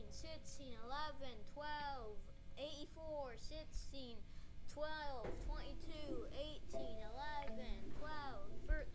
16, 11, 12, 84, 16, 12, 22, 18, 11, 12,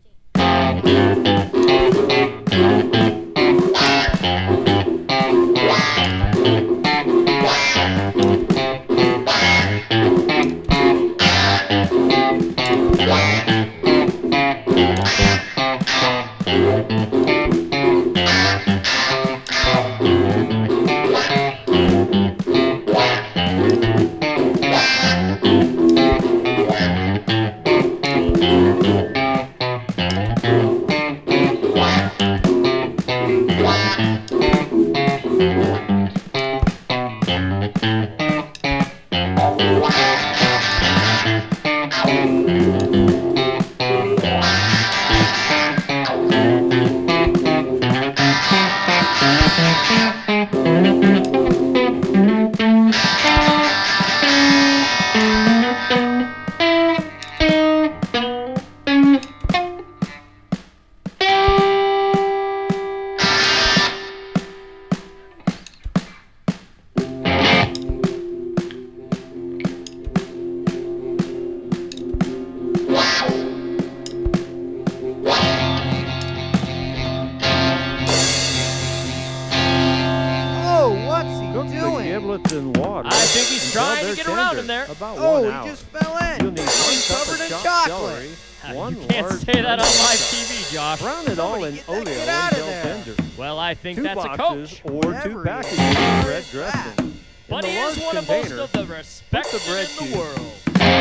Giblets in water. I think he's trying to get around in there. About Oh, 1 hour. he just fell in. You'll need He's covered in chocolate. One You can't large say that on onion live chop. TV, Josh. Brown it all in Somebody get that oleo kid out of until there. tender. Well, I think 2 that's a boxes coach. or 2 Whatever he packages is. of Where bread is that? dressing. But In he the is large one of container, most of the respected bread in cubes. the world.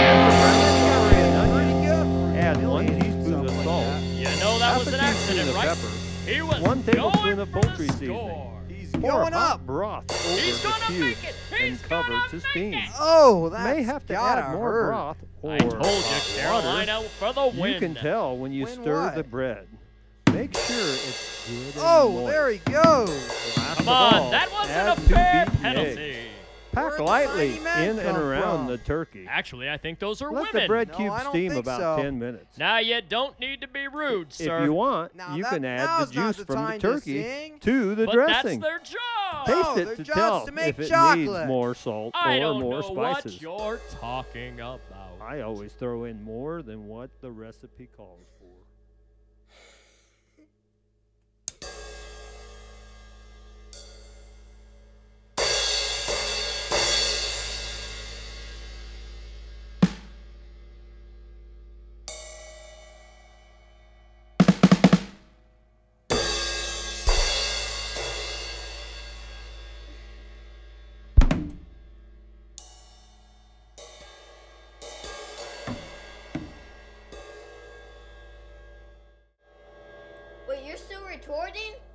Add 1 teaspoon of salt. You know that Half was a an teaspoon accident, of right? pepper. He was 1 tablespoon going of for poultry the seasoning. score. He's Pour going hot up. broth over He's the gonna cubes make it. He's and cover gonna to make steam. it. Oh, that's May have to gotta add more hurt. broth or I told you, hot Carolina, for the water. win. You can tell when you Win stir what? the bread. Make sure it's good and Oh, moist. there he goes. Last Come of on, all, that wasn't add a 2 fair beaten penalty. eggs. Pack Where'd the lightly tiny man in and come around from? the turkey. Actually, I think those are Let women. the bread No, cubes I don't steam think about so. 10 minutes. Now, you don't need to be rude, sir. If you want, Now you that- can add the now's not juice the from the time to turkey sing. to the but dressing. that's their job. No, Taste their it to job's tell to make if it chocolate. needs more salt I or don't more know spices. what you're talking about. I always throw in more than what the recipe calls for. Wait, you're still recording?